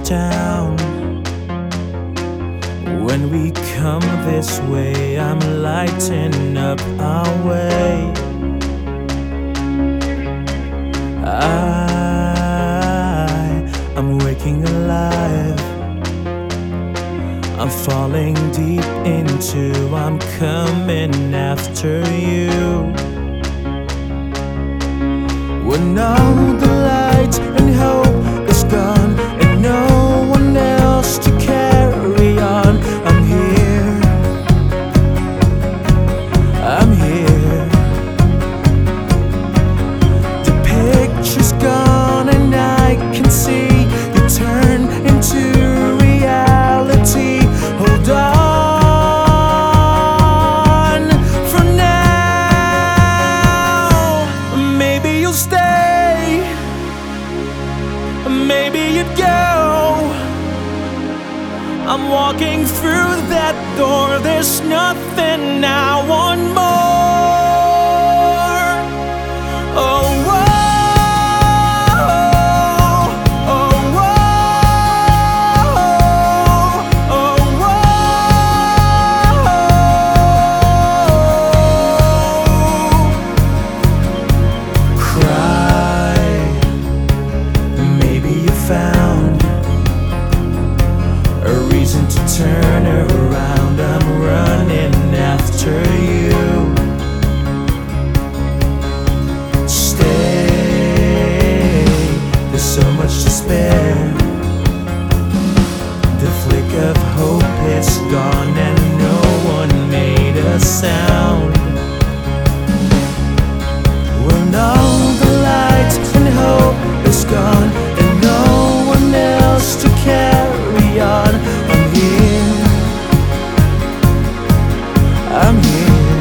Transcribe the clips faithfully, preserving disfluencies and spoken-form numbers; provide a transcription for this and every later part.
down. When we come this way, I'm lighting up our way. I, I'm waking alive. I'm falling deep into, I'm coming after you. When all the light and hope is gone and no one else to carry on, I'm here, I'm here. The picture's gone and I can see you turn into reality. Hold on for now. Maybe you'll stay, maybe you'd go. I'm walking through that door, there's nothing I want more. Oh, whoa. Turn around, I'm running after you. Stay, there's so much to spare. The flick of hope is gone and no one made a sound. When all the light and hope is gone and no one else to carry on, I'm here.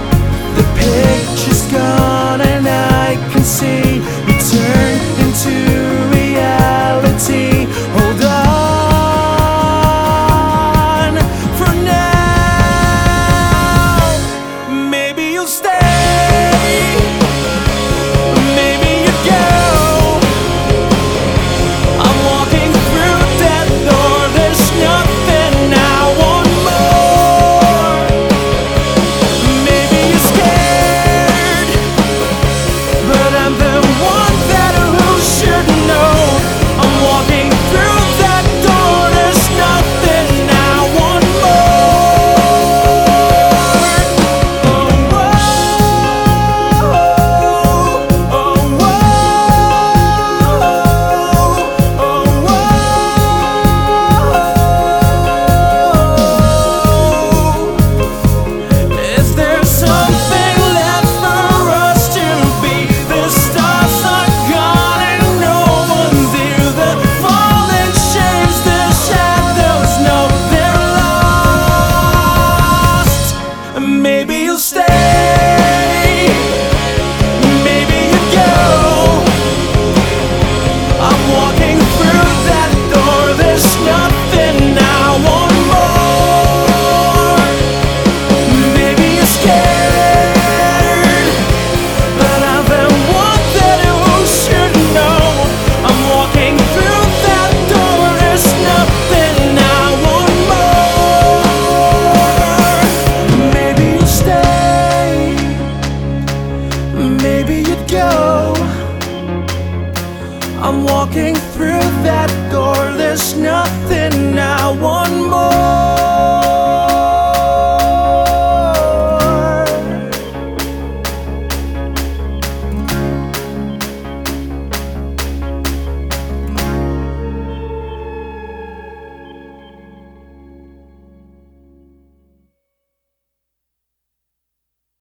The picture's gone and I can see you turn into